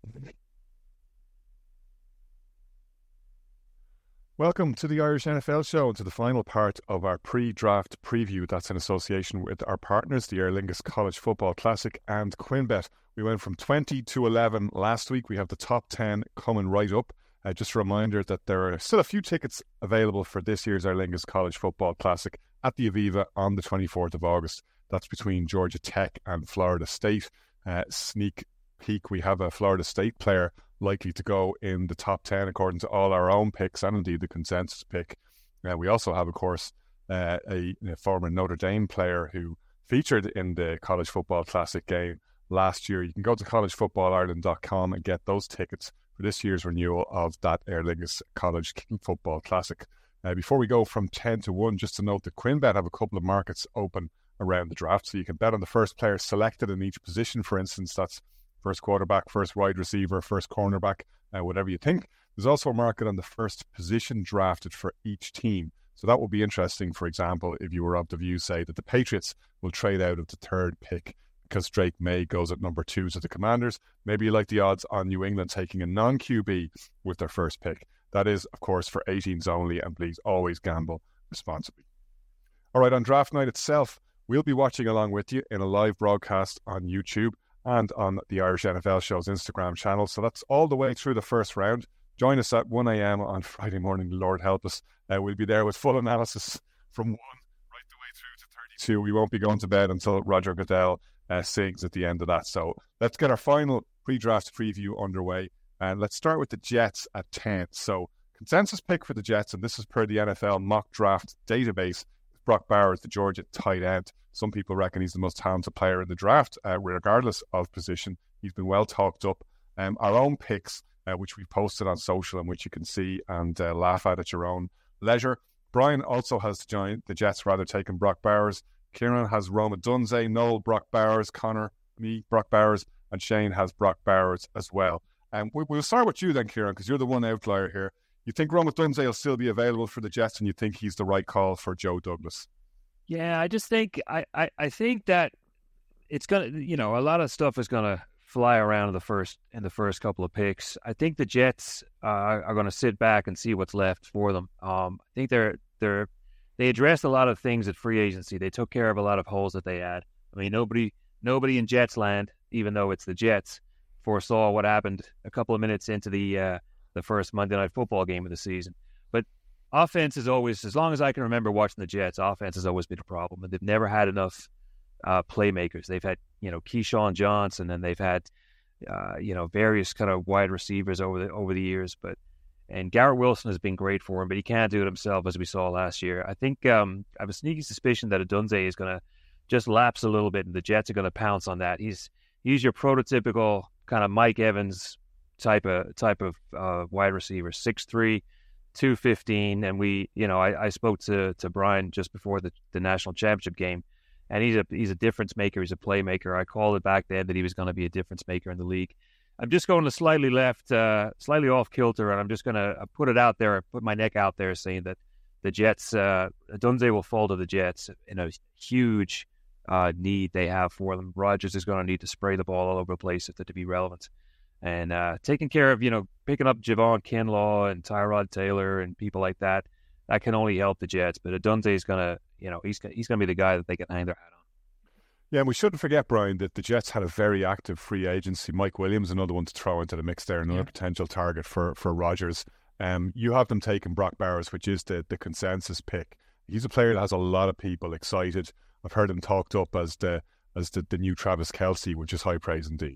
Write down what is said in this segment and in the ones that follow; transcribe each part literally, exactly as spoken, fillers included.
Welcome to the Irish N F L Show and to the final part of our pre-draft preview. That's in association with our partners, the Aer Lingus College Football Classic and QuinnBet. We went from twenty to eleven last week. We have the top ten coming right up. Uh, just a reminder that there are still a few tickets available for this year's Aer Lingus College Football Classic at the Aviva on the twenty-fourth of August. That's between Georgia Tech and Florida State. Uh, sneak peek, we have a Florida State player likely to go in the top ten according to all our own picks and indeed the consensus pick. Uh, we also have, of course, uh, a, a former Notre Dame player who featured in the College Football Classic game last year. You can go to college football ireland dot com and get those tickets for this year's renewal of that Aer Lingus College Football Classic. Uh, before we go from ten to one, just to note that QuinnBet have a couple of markets open around the draft, so you can bet on the first player selected in each position. For instance, that's first quarterback, first wide receiver, first cornerback, uh, whatever you think. There's also a market on the first position drafted for each team. So that will be interesting, for example, if you were of the view, say, that the Patriots will trade out of the third pick because Drake May goes at number two to the Commanders. Maybe you like the odds on New England taking a non-Q B with their first pick. That is, of course, for eighteens only, and please always gamble responsibly. All right, on draft night itself, we'll be watching along with you in a live broadcast on YouTube and on the Irish N F L Show's Instagram channel. So that's all the way through the first round. Join us at one a.m. on Friday morning, Lord help us. Uh, we'll be there with full analysis from one right the way through to thirty-two. We won't be going to bed until Roger Goodell uh, sings at the end of that. So let's get our final pre-draft preview underway. And let's start with the Jets at ten. So consensus pick for the Jets, and this is per the N F L mock draft database, Brock Bowers, the Georgia tight end. Some people reckon he's the most talented player in the draft, uh, regardless of position. He's been well talked up. Um, our own picks, uh, which we've posted on social and which you can see and uh, laugh at at your own leisure. Brian also has to join the Jets, rather, taking Brock Bowers. Kieran has Roma Dunze, Noel, Brock Bowers, Connor, me, Brock Bowers, and Shane has Brock Bowers as well. Um, we, we'll start with you then, Kieran, because you're the one outlier here. You think Roma Dunze will still be available for the Jets, and you think he's the right call for Joe Douglas? Yeah, I just think I, I, I think that it's gonna, you know, a lot of stuff is gonna fly around in the first in the first couple of picks. I think the Jets uh, are going to sit back and see what's left for them. Um, I think they're they're they addressed a lot of things at free agency. They took care of a lot of holes that they had. I mean, nobody nobody in Jets land, even though it's the Jets, foresaw what happened a couple of minutes into the uh, the first Monday Night Football game of the season. But offense is always, as long as I can remember watching the Jets, offense has always been a problem, and they've never had enough uh, playmakers. They've had, you know, Keyshawn Johnson, and they've had, uh, you know, various kind of wide receivers over the over the years. But and Garrett Wilson has been great for him, but he can't do it himself, as we saw last year. I think um, I have a sneaky suspicion that Adunze is going to just lapse a little bit, and the Jets are going to pounce on that. He's he's your prototypical kind of Mike Evans type of type of uh, wide receiver, six three. two fifteen, and we, you know, I, I spoke to, to Brian just before the, the national championship game, and he's a he's a difference maker. He's a playmaker. I called it back then that he was going to be a difference maker in the league. I'm just going to slightly left, uh, slightly off kilter, and I'm just going to put it out there, put my neck out there, saying that the Jets, uh, Dunze will fall to the Jets in a huge uh, need they have for them. Rodgers is going to need to spray the ball all over the place if they're to be relevant. And uh, taking care of, you know, picking up Javon Kinlaw and Tyrod Taylor and people like that, that can only help the Jets. But Adunze is going to, you know, he's he's going to be the guy that they can hang their hat on. Yeah, and we shouldn't forget, Brian, that the Jets had a very active free agency. Mike Williams, another one to throw into the mix there, another yeah. potential target for, for Rodgers. Um, you have them taking Brock Bowers, which is the, the consensus pick. He's a player that has a lot of people excited. I've heard him talked up as the as the, the new Travis Kelce, which is high praise indeed.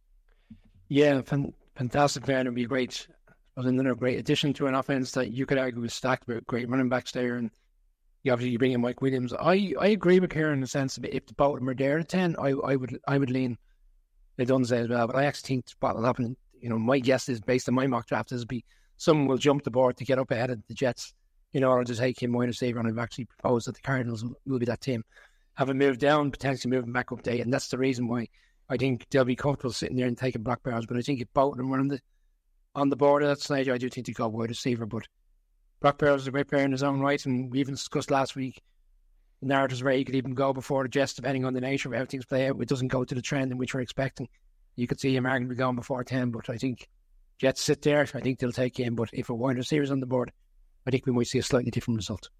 Yeah, fantastic player, and it'd be great. Another great addition to an offense that you could argue is stacked with great running backs there, and you obviously you bring in Mike Williams. I, I agree with Kieran in the sense that if the both of them are there at ten, I I would I would lean Adunze as well. But I actually think what will happen, you know, my guess is based on my mock draft is be someone will jump the board to get up ahead of the Jets in order to take him wide receiver, and I've actually proposed that the Cardinals will, will be that team. Have him moved down, potentially moving back up there, and that's the reason why I think they'll be comfortable sitting there and taking Brock Bowers. But I think if both of them were on the on the board at that stage, I do think they go wide receiver. But Brock Bowers is a great player in his own right, and we even discussed last week the narratives where he could even go before the Jets, depending on the nature of how things play out. It doesn't go to the trend in which we're expecting. you could see him arguably going before ten, but I think Jets sit there. I think they'll take him, but if a wide receiver's on the board, I think we might see a slightly different result.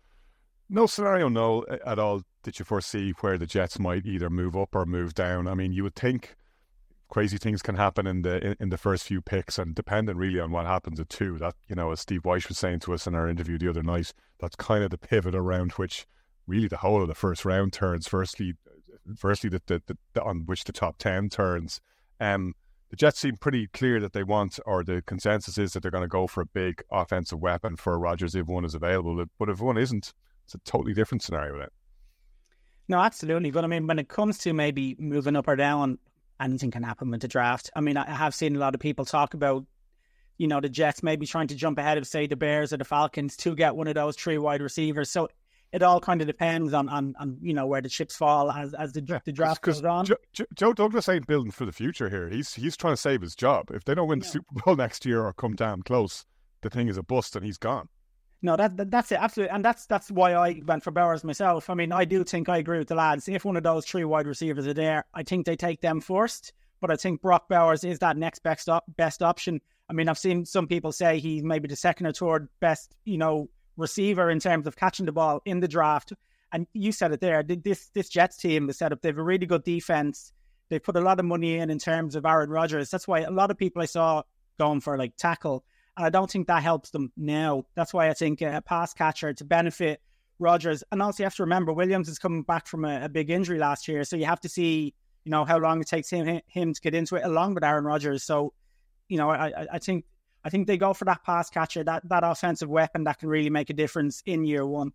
No scenario, no, at all. Did you foresee where the Jets might either move up or move down? I mean, you would think crazy things can happen in the in, in the first few picks, and dependent really on what happens at two. That, you know, as Steve Weiss was saying to us in our interview the other night, that's kind of the pivot around which really the whole of the first round turns. Firstly, firstly the, the, the, the on which the top ten turns. Um, the Jets seem pretty clear that they want, or the consensus is that they're going to go for a big offensive weapon for Rodgers if one is available. But if one isn't, it's a totally different scenario then. No, absolutely. But I mean, when it comes to maybe moving up or down, anything can happen with the draft. I mean, I have seen a lot of people talk about, you know, the Jets maybe trying to jump ahead of, say, the Bears or the Falcons to get one of those three wide receivers. So it all kind of depends on, on, on you know, where the chips fall as as the, the draft goes on. Joe, Joe Douglas ain't building for the future here. He's he's trying to save his job. If they don't win the no. Super Bowl next year or come damn close, the thing is a bust and he's gone. No, that, that that's it, absolutely. And that's that's why I went for Bowers myself. I mean, I do think I agree with the lads. If one of those three wide receivers are there, I think they take them first. But I think Brock Bowers is that next best op- best option. I mean, I've seen some people say he's maybe the second or third best, you know, receiver in terms of catching the ball in the draft. And you said it there. This this Jets team is set up. They have a really good defense. They put a lot of money in in terms of Aaron Rodgers. That's why a lot of people I saw going for like tackle. And I don't think that helps them now. That's why I think a pass catcher to benefit Rodgers. And also you have to remember, Williams is coming back from a, a big injury last year. So you have to see, you know, how long it takes him him to get into it along with Aaron Rodgers. So, you know, I, I think I think they go for that pass catcher, that, that offensive weapon that can really make a difference in year one.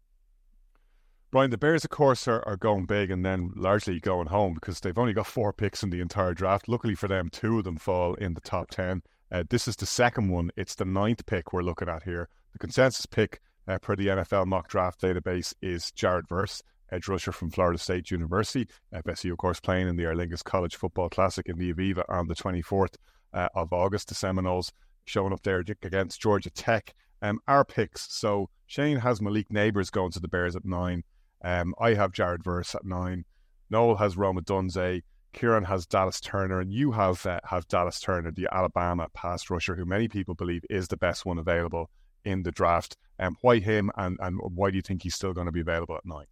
Brian, the Bears, of course, are, are going big and then largely going home because they've only got four picks in the entire draft. Luckily for them, two of them fall in the top ten. Uh, this is the second one. It's the ninth pick we're looking at here. The consensus pick uh, per the N F L mock draft database is Jared Verse, edge rusher from Florida State University. F S U, of course, playing in the Aer Lingus College Football Classic in the Aviva on the twenty-fourth uh, of August. The Seminoles showing up there against Georgia Tech. Um, our picks. So Shane has Malik Neighbours going to the Bears at nine. Um, I have Jared Verse at nine. Noel has Roma Dunze. Kieran has Dallas Turner, and you have uh, have Dallas Turner, the Alabama pass rusher, who many people believe is the best one available in the draft. Um, why him, and, and why do you think he's still going to be available at nine?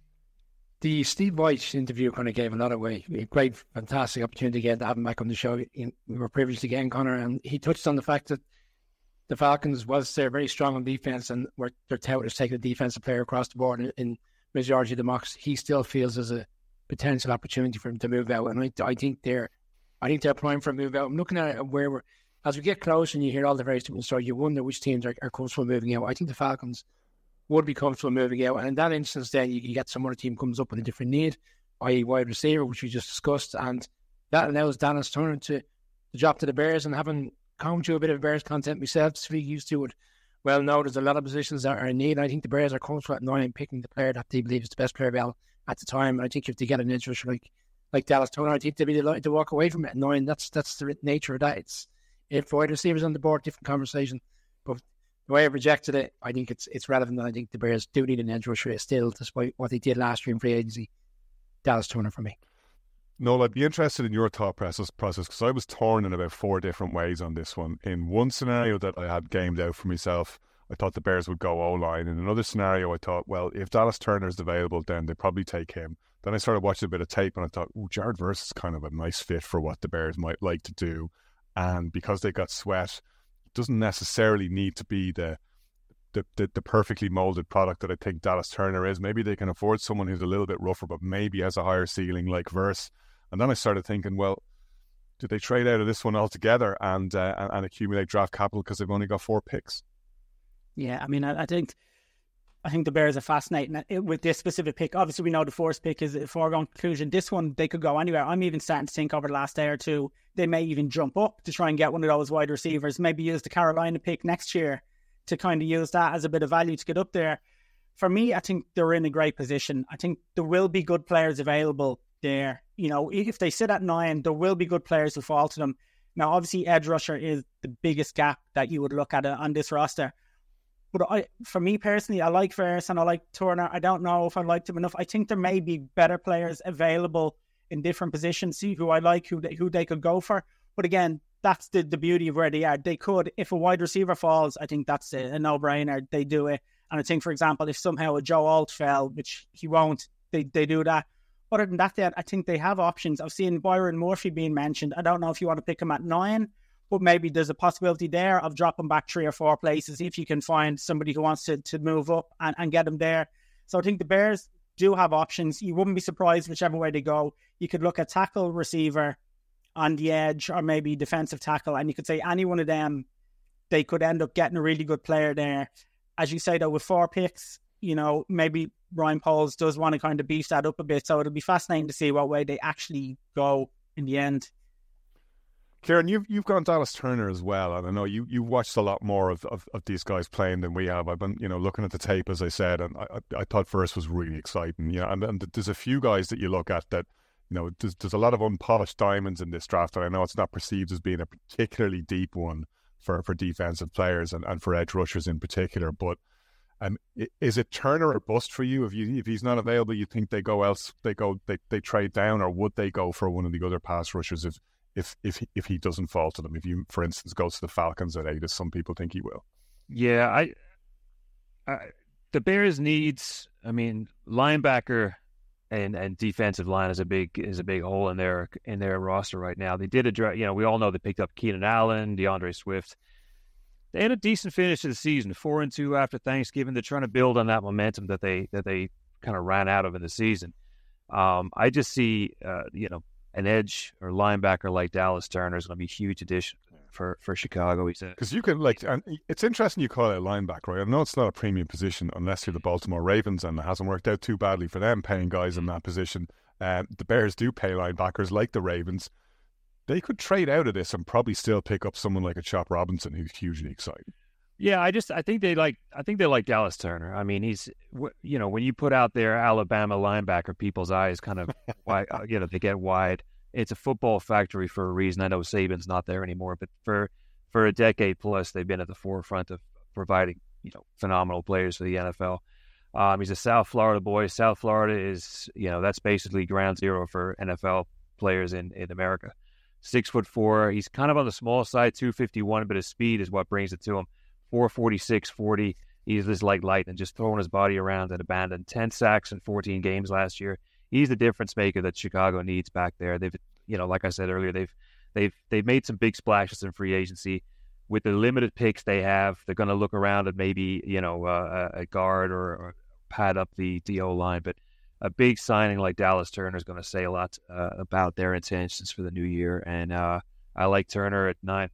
The Steve Weiss interview kind of gave a lot away. A great, fantastic opportunity again to have him back on the show. We were previously getting Connor, and he touched on the fact that the Falcons, was they're very strong on defense, and were their touted as taking a defensive player across the board in, in majority of the mocks, he still feels there's a potential opportunity for him to move out, and I, I think they're, I think they're primed for a move out. I'm looking at it where we're, as we get close and you hear all the various different stories, you wonder which teams are, are comfortable moving out. I think the Falcons would be comfortable moving out, and in that instance, then you, you get some other team comes up with a different need, that is, wide receiver, which we just discussed, and that allows Dallas Turner to, to drop to the Bears. And having come to a bit of Bears content myself, to be used to it, well, no, there's a lot of positions that are in need. I think the Bears are comfortable at nine picking the player that they believe is the best player available at the time. And I think if they get an edge rusher like like Dallas Turner, I think they'd be delighted to walk away from it at nine. That's that's the nature of that. It's if wide receivers on the board, different conversation. But the way I've rejected it, I think it's it's relevant. And I think the Bears do need an edge rusher still, despite what they did last year in free agency. Dallas Turner for me. Noel, I'd be interested in your thought process process because I was torn in about four different ways on this one. In one scenario that I had gamed out for myself, I thought the Bears would go O-line. In another scenario, I thought, well, if Dallas Turner is available, then they probably take him. Then I started watching a bit of tape and I thought, oh, Jared Verse is kind of a nice fit for what the Bears might like to do. And because they got Sweat, it doesn't necessarily need to be the the, the the perfectly molded product that I think Dallas Turner is. Maybe they can afford someone who's a little bit rougher, but maybe has a higher ceiling like Verse. And then I started thinking, well, do they trade out of this one altogether and uh, and, and accumulate draft capital because they've only got four picks? Yeah, I mean, I, I think I think the Bears are fascinating with this specific pick. Obviously, we know the first pick is a foregone conclusion. This one, they could go anywhere. I'm even starting to think over the last day or two, they may even jump up to try and get one of those wide receivers, maybe use the Carolina pick next year to kind of use that as a bit of value to get up there. For me, I think they're in a great position. I think there will be good players available there. You know, if they sit at nine, there will be good players who fall to them. Now, obviously, edge rusher is the biggest gap that you would look at on this roster. But I, for me personally, I like Verse and I like Turner. I don't know if I liked him enough. I think there may be better players available in different positions, see who I like, who they, who they could go for. But again, that's the, the beauty of where they are. They could, if a wide receiver falls, I think that's a, a no-brainer. They do it. And I think, for example, if somehow a Joe Alt fell, which he won't, they, they do that. Other than that, then, I think they have options. I've seen Byron Murphy being mentioned. I don't know if you want to pick him at nine, but maybe there's a possibility there of dropping back three or four places if you can find somebody who wants to, to move up and, and get him there. So I think the Bears do have options. You wouldn't be surprised whichever way they go. You could look at tackle, receiver on the edge, or maybe defensive tackle, and you could say any one of them, they could end up getting a really good player there. As you say, though, with four picks, you know, maybe Ryan Poles does want to kind of beef that up a bit. So it'll be fascinating to see what way they actually go in the end. Kieran, you've you've gone Dallas Turner as well, and I know you you've watched a lot more of, of, of these guys playing than we have. I've been, you know, looking at the tape, as I said, and I I, I thought Verse was really exciting. You know, and, and there's a few guys that you look at that, you know, there's, there's a lot of unpolished diamonds in this draft, and I know it's not perceived as being a particularly deep one for, for defensive players and, and for edge rushers in particular. But um, is it Turner or bust for you? If you if he's not available, you think they go else, they go they, they trade down, or would they go for one of the other pass rushers if if if he, if he doesn't fall to them? If you, for instance, go to the Falcons at eight, as some people think he will. Yeah, I, I the Bears needs. I mean, linebacker and, and defensive line is a big is a big hole in their in their roster right now. They did address, you know, we all know they picked up Keenan Allen, DeAndre Swift. They had a decent finish to the season, four and two after Thanksgiving. They're trying to build on that momentum that they that they kind of ran out of in the season. Um, I just see, uh, you know, an edge or linebacker like Dallas Turner is going to be a huge addition for, for Chicago. He said, because you can, like, and it's interesting you call it a linebacker, right? I know it's not a premium position unless you're the Baltimore Ravens, and it hasn't worked out too badly for them paying guys in that position. Um, the Bears do pay linebackers like the Ravens. They could trade out of this and probably still pick up someone like a Chop Robinson, who's hugely exciting. Yeah, I just I think they like I think they like Dallas Turner. I mean, he's, you know, when you put out their Alabama linebacker, people's eyes kind of wide, you know, they get wide. It's a football factory for a reason. I know Saban's not there anymore, but for for a decade plus, they've been at the forefront of providing, you know, phenomenal players for the N F L. Um, he's a South Florida boy. South Florida is, you know, that's basically ground zero for N F L players in, in America. Six foot four. He's kind of on the small side, two fifty-one, but his speed is what brings it to him. four forty-six, forty. He's just like lightning, just throwing his body around and abandoned. ten sacks in fourteen games last year. He's the difference maker that Chicago needs back there. They've, you know, like I said earlier, they've they've they've made some big splashes in free agency. With the limited picks they have, they're going to look around at maybe, you know, uh, a guard or, or pad up the, the O-line. But a big signing like Dallas Turner is going to say a lot uh, about their intentions for the new year. And uh, I like Turner at nine.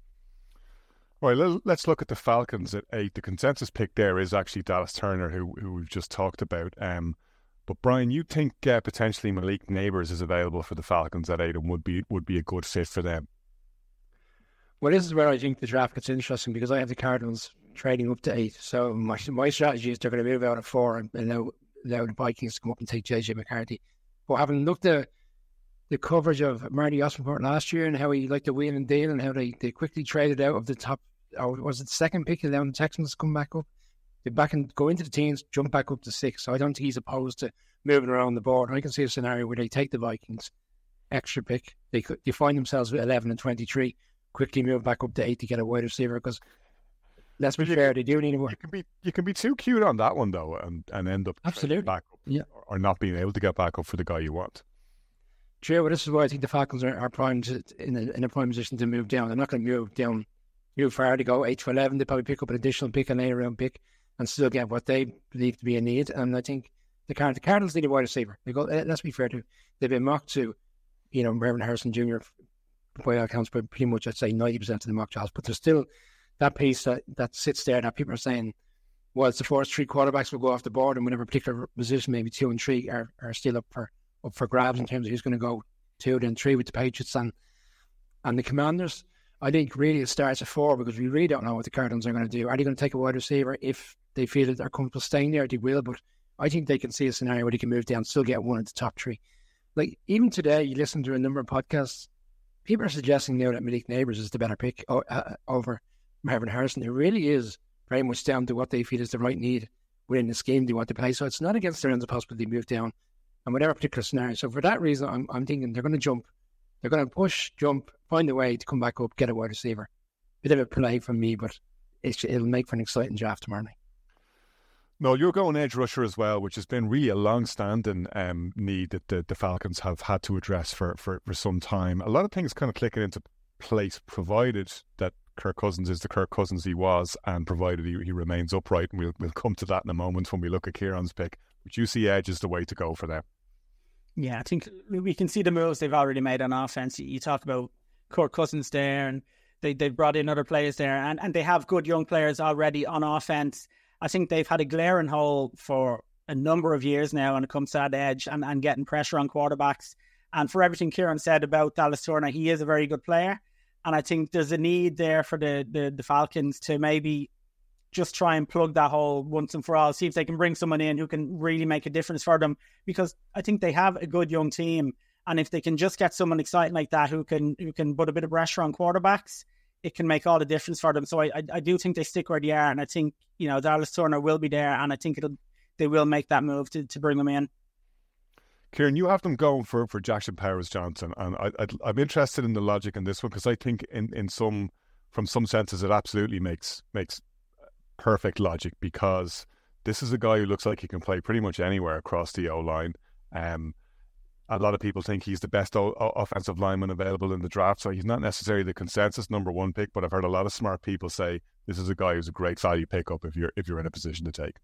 All right, let's look at the Falcons at eight. The consensus pick there is actually Dallas Turner, who who we've just talked about. Um, but Brian, you think uh, potentially Malik Neighbors is available for the Falcons at eight and would be would be a good fit for them? Well, this is where I think the draft gets interesting, because I have the Cardinals trading up to eight. So my my strategy is they're going to move out at four and allow, allow the Vikings to come up and take J J McCarthy. But having looked at the coverage of Marty Osborne last year and how he liked to wheel and deal and how they, they quickly traded out of the top, or was it the second pick, allowing the Texans to come back up? They back and go into the teams, jump back up to six. So I don't think he's opposed to moving around the board. I can see a scenario where they take the Vikings, extra pick. They could, they find themselves with eleven and twenty-three, quickly move back up to eight to get a wide receiver, because let's be fair, they do need a wide. You can be you can be too cute on that one though, and, and end up absolutely back up, yeah, or not being able to get back up for the guy you want. True, but this is why I think the Falcons are, are primed to, in a in a prime position to move down. They're not going to move down too far to go eight to eleven. They probably pick up an additional pick, a later round pick, and still get what they believe to be a need. And I think the Card- the Cardinals need a wide receiver. They go. Let's be fair to. They've been mocked to, you know, Marvin Harrison Junior by all accounts, but pretty much I'd say ninety percent of the mock drafts. But there's still that piece that, that sits there that people are saying, well, it's the first three quarterbacks will go off the board, and whatever particular position, maybe two and three, are, are still up for up for grabs in terms of who's going to go two, then three with the Patriots and and the Commanders. I think really it starts at four, because we really don't know what the Cardinals are going to do. Are they going to take a wide receiver? If they feel that they're comfortable staying there, they will. But I think they can see a scenario where they can move down, still get one of the top three. Like even today, you listen to a number of podcasts, people are suggesting now that Malik Neighbors is the better pick uh, over Marvin Harrison. It really is very much down to what they feel is the right need within the scheme they want to play. So it's not against their own possibility to move down. and whatever particular scenario. So for that reason, I'm, I'm thinking they're going to jump. They're going to push, jump, find a way to come back up, get a wide receiver. Bit of a play from me, but it's, it'll make for an exciting draft tomorrow night. No, you're going edge rusher as well, which has been really a long-standing um, need that the, the Falcons have had to address for, for, for some time. A lot of things kind of clicking into place, provided that Kirk Cousins is the Kirk Cousins he was, and provided he, he remains upright. And we'll we'll come to that in a moment when we look at Kieran's pick. But you see edge is the way to go for them. Yeah, I think we can see the moves they've already made on offense. You talk about Kirk Cousins there, and they they've brought in other players there, and, and they have good young players already on offense. I think they've had a glaring hole for a number of years now when it comes to that edge and, and getting pressure on quarterbacks. And for everything Kieran said about Dallas Turner, he is a very good player. And I think there's a need there for the, the, the Falcons to maybe just try and plug that hole once and for all, see if they can bring someone in who can really make a difference for them. Because I think they have a good young team. And if they can just get someone exciting like that who can who can put a bit of pressure on quarterbacks, it can make all the difference for them. So I, I I do think they stick where they are, and I think, you know, Dallas Turner will be there, and I think it'll they will make that move to, to bring them in. Kieran, you have them going for, for Jackson Powers-Johnson, and I, I, I'm interested in the logic in this one, because I think in, in some from some senses it absolutely makes makes perfect logic, because this is a guy who looks like he can play pretty much anywhere across the O-line. Um, A lot of people think he's the best o- offensive lineman available in the draft, so he's not necessarily the consensus number one pick, but I've heard a lot of smart people say this is a guy who's a great value pickup if you're if you're in a position to take.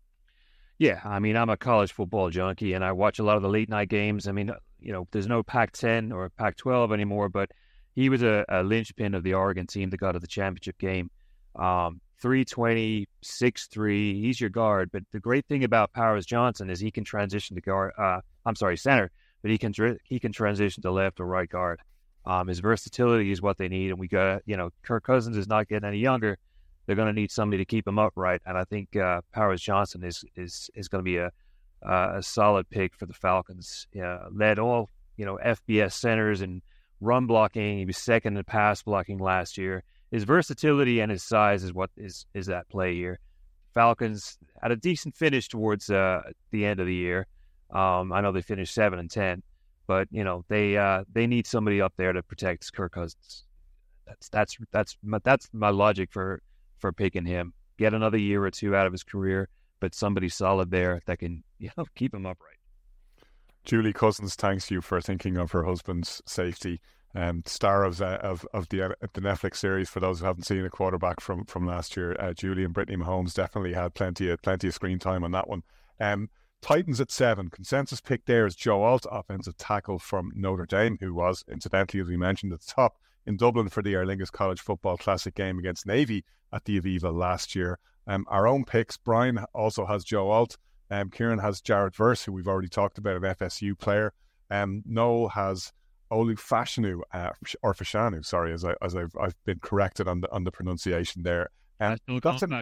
Yeah, I mean, I'm a college football junkie, and I watch a lot of the late night games. I mean, you know, there's no Pac ten or Pac twelve anymore, but he was a, a linchpin of the Oregon team that got to the championship game. Um, three twenty, six three, he's your guard, but the great thing about Powers-Johnson is he can transition to guard, uh, I'm sorry, center, but he can he can transition to left or right guard. Um, his versatility is what they need, and we got, you know, Kirk Cousins is not getting any younger. They're going to need somebody to keep him upright, and I think uh, Powers-Johnson is is is going to be a uh, a solid pick for the Falcons. Yeah, led all, you know, F B S centers and run blocking. He was second in pass blocking last year. His versatility and his size is what is is at play here. Falcons had a decent finish towards uh, the end of the year. Um, I know they finished seven and ten, but you know they uh, they need somebody up there to protect Kirk Cousins. That's that's that's my, that's my logic for, for picking him. Get another year or two out of his career, but somebody solid there that can, you know, keep him upright. Julie Cousins thanks you for thinking of her husband's safety. Um, star of uh, of of the the Netflix series. For those who haven't seen a quarterback from from last year, uh, Julie and Brittany Mahomes definitely had plenty of plenty of screen time on that one. Um. Titans at seven. Consensus pick there is Joe Alt, offensive tackle from Notre Dame, who was, incidentally, as we mentioned, at the top in Dublin for the Aer Lingus College Football Classic game against Navy at the Aviva last year. Um, our own picks, Brian also has Joe Alt. Um, Kieran has Jared Verse, who we've already talked about, an F S U player. Um, Noel has Olu Fashanu, uh, or Fashanu, sorry, as I as I've I've been corrected on the on the pronunciation there. Um, that's an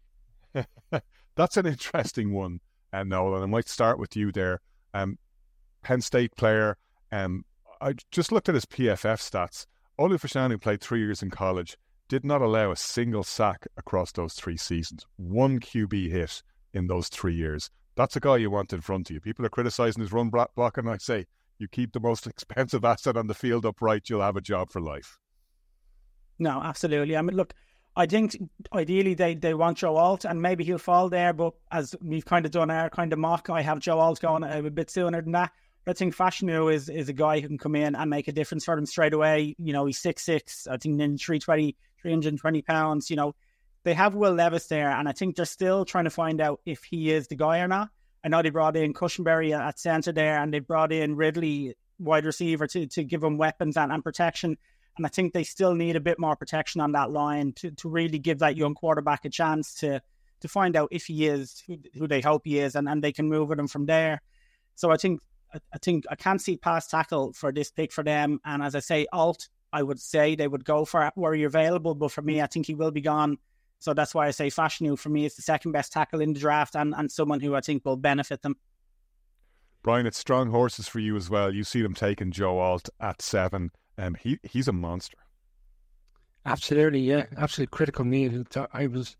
that's an interesting one. And Noel, and I might start with you there. Um, Penn State player. Um, I just looked at his P F F stats. Olu Fashanu played three years in college, did not allow a single sack across those three seasons. One Q B hit in those three years. That's a guy you want in front of you. People are criticising his run block, and I say, you keep the most expensive asset on the field upright, you'll have a job for life. No, absolutely. I mean, look, I think ideally they, they want Joe Alt, and maybe he'll fall there, but as we've kind of done our kind of mock, I have Joe Alt going a, a bit sooner than that. But I think Fashanu is, is a guy who can come in and make a difference for them straight away. You know, he's six six, I think in three twenty, three hundred twenty pounds. You know, they have Will Levis there, and I think they're still trying to find out if he is the guy or not. I know they brought in Cushenberry at centre there, and they brought in Ridley, wide receiver, to, to give him weapons and, and protection. And I think they still need a bit more protection on that line to, to really give that young quarterback a chance to to find out if he is who, who they hope he is, and, and they can move with him from there. So I think I, I think I can't see pass tackle for this pick for them. And as I say, Alt, I would say they would go for where you're available, but for me, I think he will be gone. So that's why I say Fashanu for me is the second best tackle in the draft, and, and someone who I think will benefit them. Brian, it's strong horses for you as well. You see them taking Joe Alt at seven. Um, he he's a monster. Absolutely, yeah, absolutely critical need. I was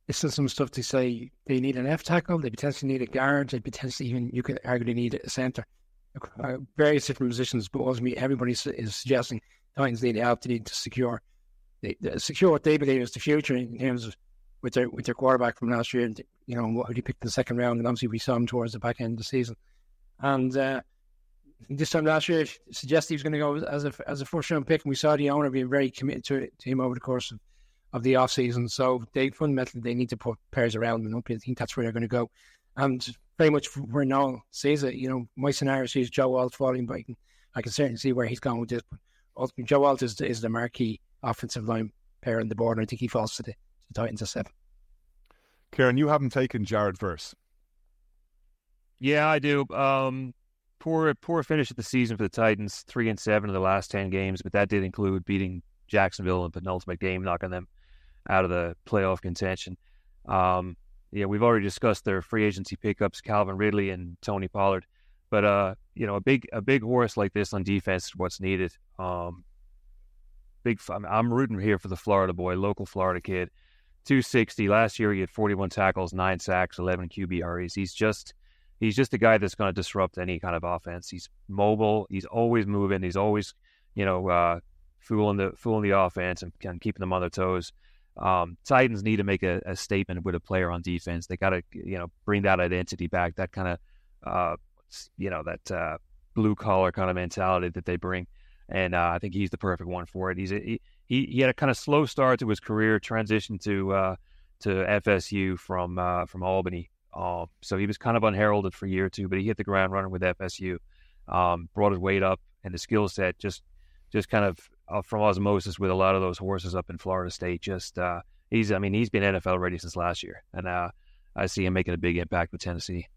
It's still some stuff to say they need an F tackle, they potentially need a guard, they potentially even, you could argue they need a centre. Uh, various different positions, but ultimately everybody is suggesting Titans need help, they need to secure they, they secure what they believe is the future in terms of with their with their quarterback from last year, and you know what he picked in the second round, and obviously we saw him towards the back end of the season. And uh, this time last year, suggested he was going to go as a as a first round pick, and we saw the owner being very committed to, to him over the course of, of the off season. So they fundamentally they need to put pairs around him. I think that's where they're going to go, and very much where Noel sees it. You know, my scenario sees Joe Alt falling, but I can, I can certainly see where he's going with this. But ultimately, Joe Alt is, is the marquee offensive line pair on the board, and I think he falls to the, to the Titans at seven. Kieran, you haven't taken Jared Verse. Yeah, I do. Um, poor poor finish of the season for the Titans, three and seven in the last ten games, but that did include beating Jacksonville in the penultimate game, knocking them out of the playoff contention. Um, yeah, we've already discussed their free agency pickups, Calvin Ridley and Tony Pollard. But uh, you know, a big a big horse like this on defense is what's needed. Um, big, I'm rooting here for the Florida boy, local Florida kid. two sixty last year. He had forty-one tackles, nine sacks, eleven Q B R Es. He's just he's just a guy that's going to disrupt any kind of offense. He's mobile. He's always moving. He's always, you know, uh, fooling the fooling the offense and, and keeping them on their toes. Um, Titans need to make a, a statement with a player on defense. They got to, you know, bring that identity back. That kind of, uh, you know, that uh, blue collar kind of mentality that they bring. And uh, I think he's the perfect one for it. He's a, he he he had a kind of slow start to his career, transition to uh, to F S U from uh, from Albany. Um, so he was kind of unheralded for a year or two, but he hit the ground running with F S U. Um, brought his weight up and the skill set just just kind of uh, from osmosis with a lot of those horses up in Florida State. Just uh, he's I mean he's been N F L ready since last year, and uh, I see him making a big impact with Tennessee.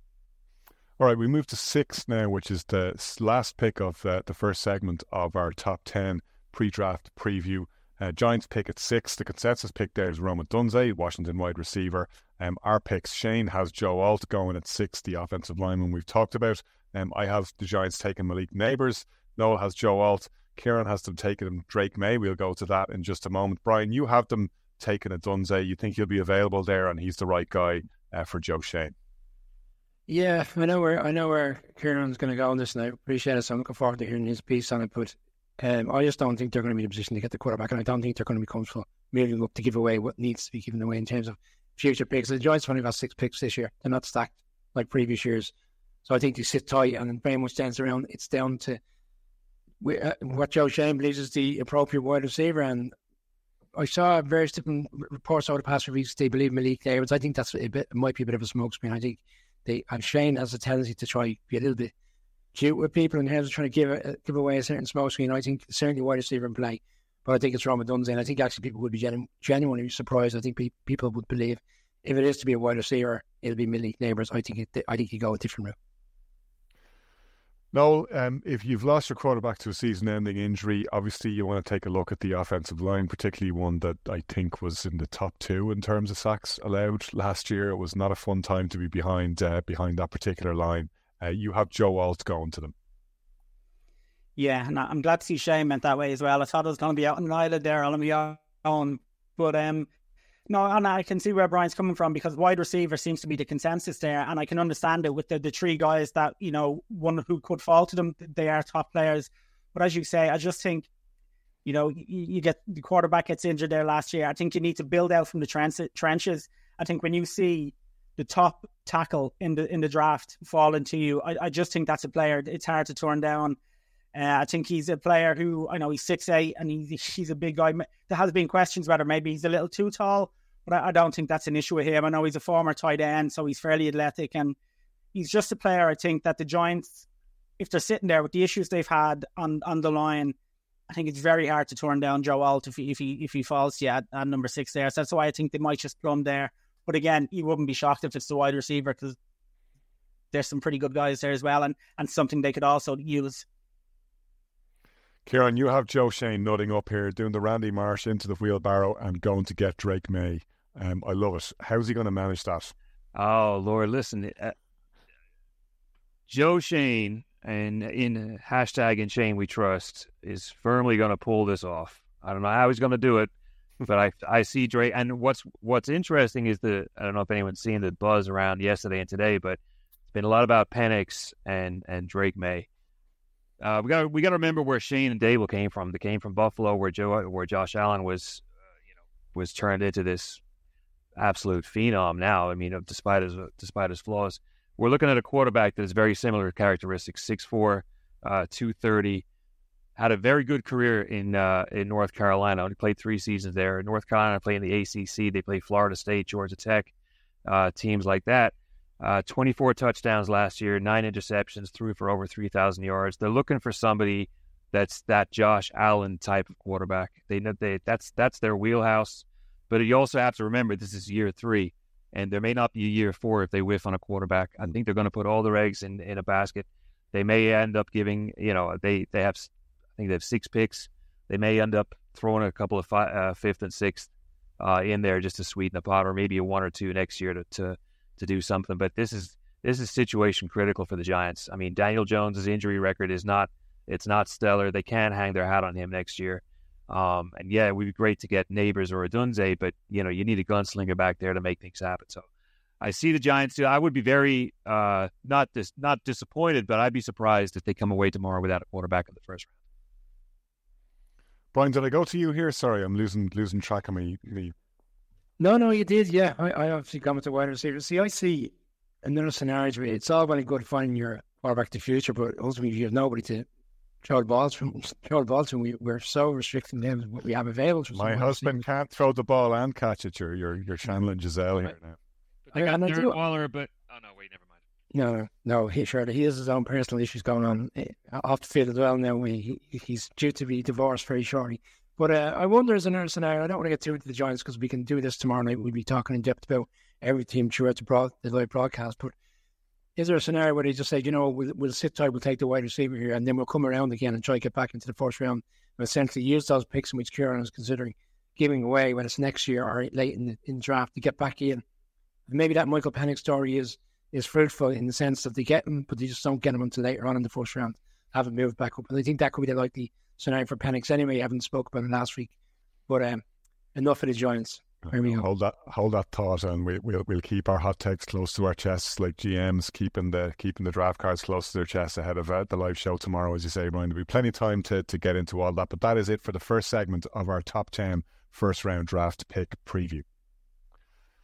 All right, we move to six now, which is the last pick of uh, the first segment of our top ten pre-draft preview. Uh, Giants pick at six. The consensus pick there is Rome Odunze, Washington wide receiver. Um, our picks, Shane has Joe Alt going at six, the offensive lineman we've talked about. Um, I have the Giants taking Malik Neighbours. Noel has Joe Alt. Kieran has them taking Drake May. We'll go to that in just a moment. Brian, you have them taking Odunze. You think he'll be available there, and he's the right guy uh, for Joe Shane. Yeah, I know where I know where Kieran's going to go on this, and I appreciate it. So I'm looking forward to hearing his piece on it. But um, I just don't think they're going to be in a position to get the quarterback, and I don't think they're going to be comfortable moving up to give away what needs to be given away in terms of future picks. The Giants have only got six picks this year; they're not stacked like previous years. So I think they sit tight, and very much stands around. It's down to what Joe Shane believes is the appropriate wide receiver, and I saw various different reports over the past few weeks. They believe Malik Neighbours. I think that's a bit, it might be a bit of a smokescreen. I think. They, and Shane has a tendency to try be a little bit cute with people in terms of trying to give a, give away a certain smoke screen. I think certainly wide receiver in play, but I think it's Rome Odunze, and I think actually people would be genu- genuinely surprised. I think pe- people would believe if it is to be a wide receiver, it'll be Malik Neighbours. I think it, I think you go a different route. Noel, um, if you've lost your quarterback to a season-ending injury, obviously you want to take a look at the offensive line, particularly one that I think was in the top two in terms of sacks allowed last year. It was not a fun time to be behind uh, behind that particular line. Uh, you have Joe Alt going to them. Yeah, and I'm glad to see Shane meant that way as well. I thought it was going to be out on an island there, on my own, but um. No, and I can see where Brian's coming from, because wide receiver seems to be the consensus there, and I can understand it with the, the three guys that, you know, one who could fall to them, they are top players. But as you say, I just think, you know, you, you get the quarterback gets injured there last year. I think you need to build out from the trench, trenches. I think when you see the top tackle in the in the draft falling to you, I, I just think that's a player it's hard to turn down. Uh, I think he's a player who, I know he's six eight and he's, he's a big guy. There has been questions whether maybe he's a little too tall, but I, I don't think that's an issue with him. I know he's a former tight end, so he's fairly athletic, and he's just a player, I think, that the Giants, if they're sitting there with the issues they've had on, on the line, I think it's very hard to turn down Joe Alt if he if he, if he falls to you at, at number six there. So that's why I think they might just plumb there. But again, you wouldn't be shocked if it's the wide receiver, because there's some pretty good guys there as well, and, and something they could also use. Kieran, you have Joe Shane nutting up here, doing the Randy Marsh into the wheelbarrow and going to get Drake May. Um, I love it. How's he going to manage that? Oh, Lord, listen. Uh, Joe Shane, and in hashtag in Shane we trust, is firmly going to pull this off. I don't know how he's going to do it, but I I see Drake. And what's what's interesting is the I don't know if anyone's seen the buzz around yesterday and today, but it's been a lot about Penix and and Drake May. Uh, we got we got to remember where Shane and Dable came from. They came from Buffalo, where Joe where Josh Allen was, uh, you know, was turned into this absolute phenom. Now, I mean, despite his despite his flaws, we're looking at a quarterback that has very similar characteristics: six four, uh, two thirty. Had a very good career in uh, in North Carolina. Only played three seasons there. North Carolina played in the A C C. They played Florida State, Georgia Tech, uh, teams like that. Uh, twenty-four touchdowns last year, nine interceptions, threw for over three thousand yards. They're looking for somebody that's that Josh Allen type of quarterback. They know they that's that's their wheelhouse. But you also have to remember this is year three, and there may not be a year four if they whiff on a quarterback. I think they're going to put all their eggs in, in a basket. They may end up giving, you know, they they have, I think they have six picks. They may end up throwing a couple of five, uh, fifth and sixth uh, in there just to sweeten the pot, or maybe a one or two next year to. to to do something, but this is this is situation critical for the Giants. I mean, Daniel Jones's injury record is not it's not stellar. They can't hang their hat on him next year. Um, and yeah, it would be great to get Neighbors or Odunze, but you know, you need a gunslinger back there to make things happen. So I see the Giants do. I would be very uh, not dis- not disappointed, but I'd be surprised if they come away tomorrow without a quarterback in the first round. Brian, did I go to you here? Sorry, I'm losing losing track of me. me. No, no, you did, yeah. I, I obviously come with the wide receiver. See, I see another scenario where it's all very good finding your quarterback to the future, but ultimately you have nobody to throw the balls from. Throw the balls from. We, we're so restricting them what we have available. To My husband receivers. Can't throw the ball and catch it. You're you're, you're channeling Giselle here now. I got Darren Waller, but oh no, wait, never mind. No, no, he sure he has his own personal issues going on off the field as well. Now he he's due to be divorced very shortly. But uh, I wonder, as another scenario, I don't want to get too into the Giants because we can do this tomorrow night. We'll be talking in depth about every team throughout the, broad, the live broadcast. But is there a scenario where they just say, you know, we'll, we'll sit tight, we'll take the wide receiver here, and then we'll come around again and try to get back into the first round and essentially use those picks in which Kieran is considering giving away, when it's next year or late in the, in the draft, to get back in? And maybe that Michael Penix story is is fruitful in the sense that they get him, but they just don't get him until later on in the first round, haven't moved back up. And I think that could be the likely scenario for Penix anyway. I haven't spoke about it last week, but um, enough of the Giants. Here we go. Hold that, hold that thought, and we, we'll we'll keep our hot takes close to our chests, like G Ms keeping the keeping the draft cards close to their chests ahead of uh, the live show tomorrow, as you say, Brian. There'll be plenty of time to to get into all that, but that is it for the first segment of our top ten first round draft pick preview.